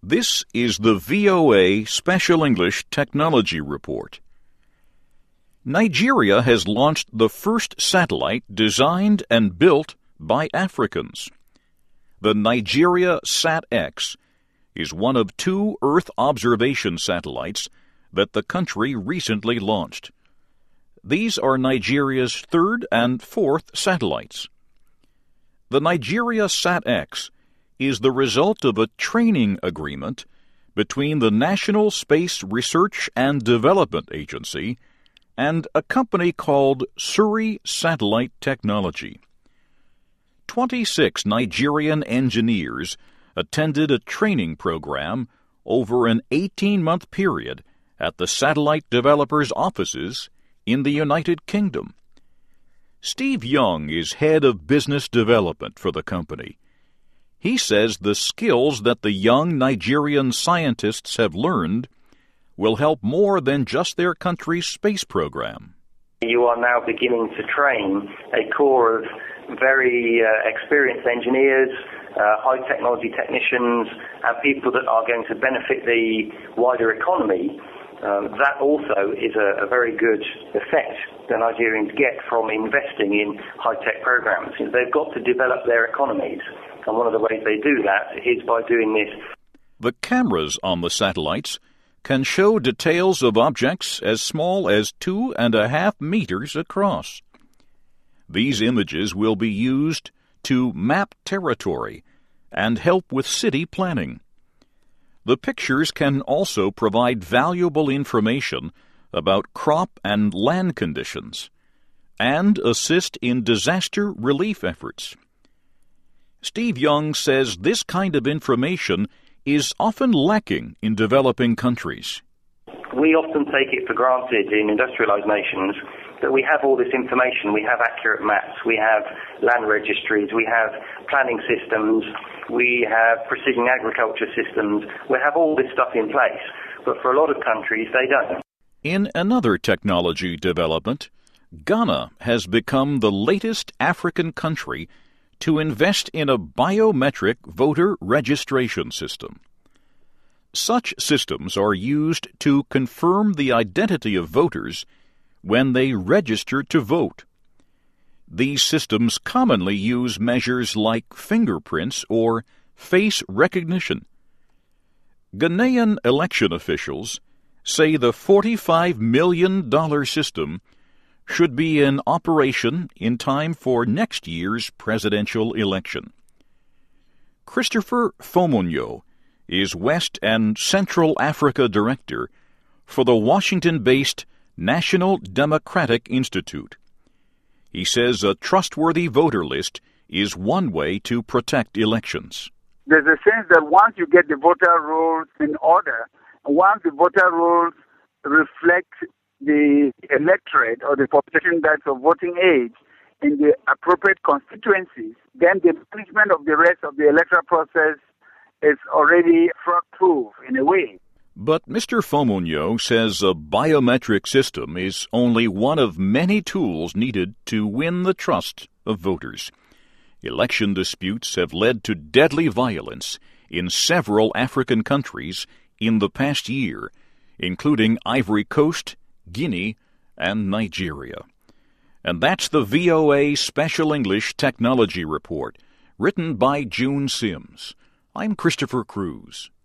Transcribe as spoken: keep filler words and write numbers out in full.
This is the V O A Special English Technology Report. Nigeria has launched the first satellite designed and built by Africans. The Nigeria SAT-X is one of two Earth observation satellites that the country recently launched. These are Nigeria's third and fourth satellites. The Nigeria SAT-X is the result of a training agreement between the National Space Research and Development Agency and a company called Surrey Satellite Technology. Twenty-six Nigerian engineers attended a training program over an eighteen-month period at the satellite developers' offices in the United Kingdom. Steve Young is head of business development for the company. He says the skills that the young Nigerian scientists have learned will help more than just their country's space program. You are now beginning to train a core of very uh, experienced engineers, uh, high-technology technicians, and people that are going to benefit the wider economy. Um, that also is a, a very good effect that Nigerians get from investing in high-tech programs. They've got to develop their economies, and one of the ways they do that is by doing this. The cameras on the satellites can show details of objects as small as two and a half meters across. These images will be used to map territory and help with city planning. The pictures can also provide valuable information about crop and land conditions and assist in disaster relief efforts. Steve Young says this kind of information is often lacking in developing countries. We often take it for granted in industrialized nations that we have all this information. We have accurate maps, we have land registries, we have planning systems, we have precision agriculture systems, we have all this stuff in place. But for a lot of countries, they don't. In another technology development, Ghana has become the latest African country to invest in a biometric voter registration system. Such systems are used to confirm the identity of voters when they register to vote. These systems commonly use measures like fingerprints or face recognition. Ghanaian election officials say the forty-five million dollars system should be in operation in time for next year's presidential election. Christopher Fomonyo is West and Central Africa Director for the Washington-based National Democratic Institute. He says a trustworthy voter list is one way to protect elections. There's a sense that once you get the voter rolls in order, once the voter rolls reflect the electorate or the population that's of voting age in the appropriate constituencies, then the management of the rest of the electoral process is already fraud-proof in a way. But Mister Fomonyo says a biometric system is only one of many tools needed to win the trust of voters. Election disputes have led to deadly violence in several African countries in the past year, including Ivory Coast, Guinea, and Nigeria. And that's the V O A Special English Technology Report, written by June Sims. I'm Christopher Cruz.